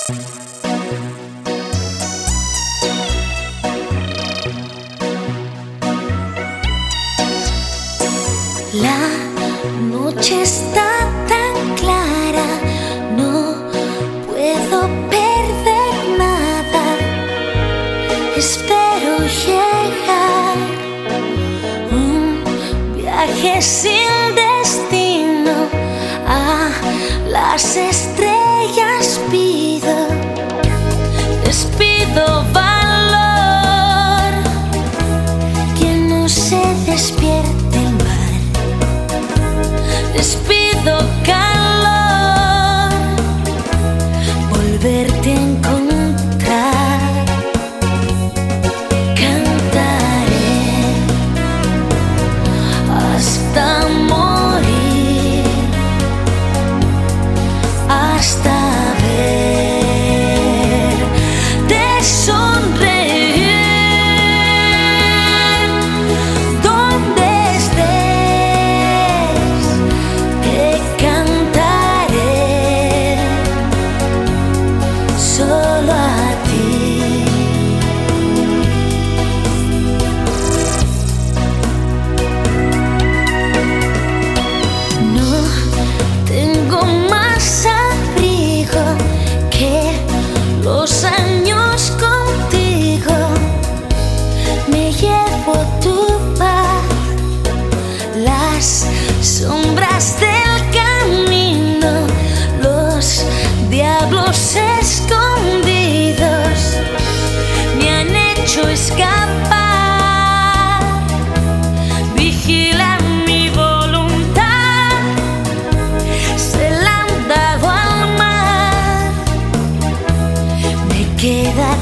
La noche está tan clara, no puedo perder nada. Espero llegar, un viaje sin destino. A las estrellas pido, les pido valor, que no se despierte el mar. Les pido calor, volverte a encontrar. Cantaré hasta morir, hasta verte sonreír. Donde estés, te cantaré, solo a ti. No tengo más abrigo que los años contigo. Me llevo tu paz, las sombras del camino, los diablos escondidos me han hecho escapar. Vigila mi voluntad, se la han dado al mar. Me queda